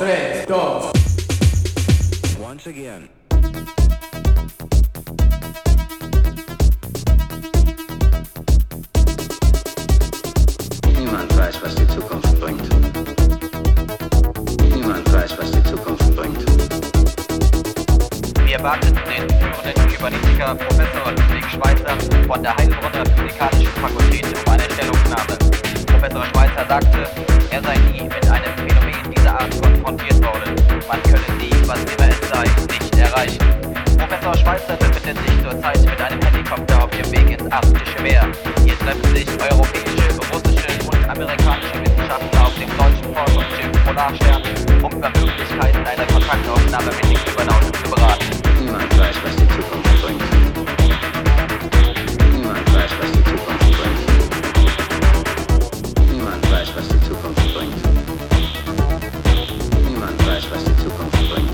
3, 2. Once again. Niemand weiß, was die Zukunft bringt. Niemand weiß, was die Zukunft bringt. Wir erwarteten den führenden Kybernetiker Professor Ludwig Schweitzer von der Heilbronner Physikalischen Fakultät um eine Stellungnahme. Professor Schweitzer sagte, er sei nie mit einem Phänomen dieser Art konfrontiert worden. Man könne sie, was immer es sei, nicht erreichen. Professor Schweitzer befindet sich zurzeit mit einem Helikopter auf dem Weg ins arktische Meer. Hier treffen sich europäische, russische und amerikanische Wissenschaftler auf dem deutschen Forschungsschiff Polarstern, um über Möglichkeiten einer Kontaktaufnahme mit den Kybernauten zu beraten. Niemand weiß, was die Zukunft bringt. Niemand weiß, was die Zukunft bringt. Niemand weiß, was die Zukunft bringt. Niemand weiß, was die Zukunft bringt.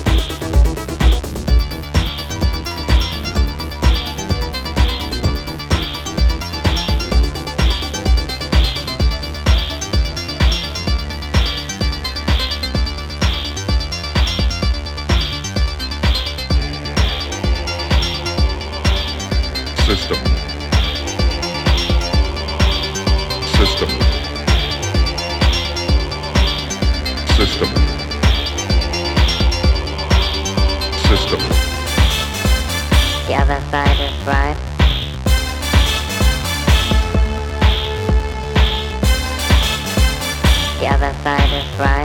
System. System. System. System. The other side is right. The other side is right.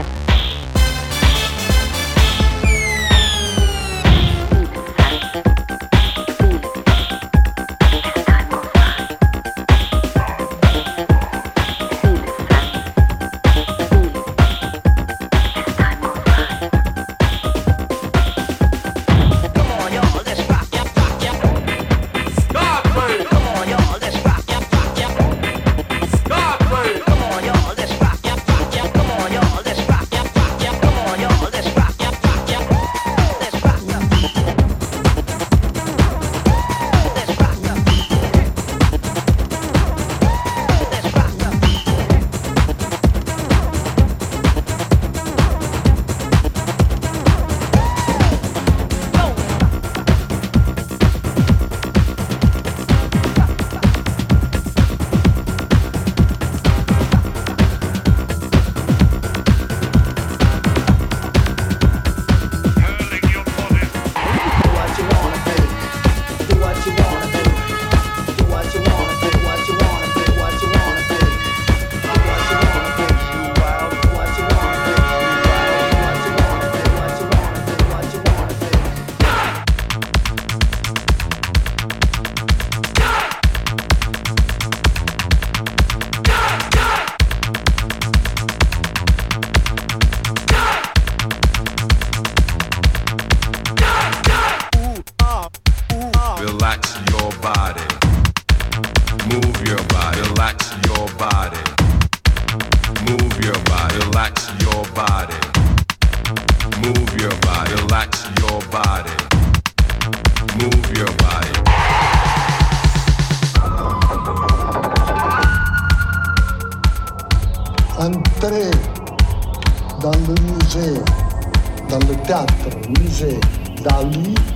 Relax your body. Move your body. Relax your body. Move your body. Relax your body. Move your body. Relax your body. Move your body. Entrée dans le musée, dans le théâtre, musée d'Ali.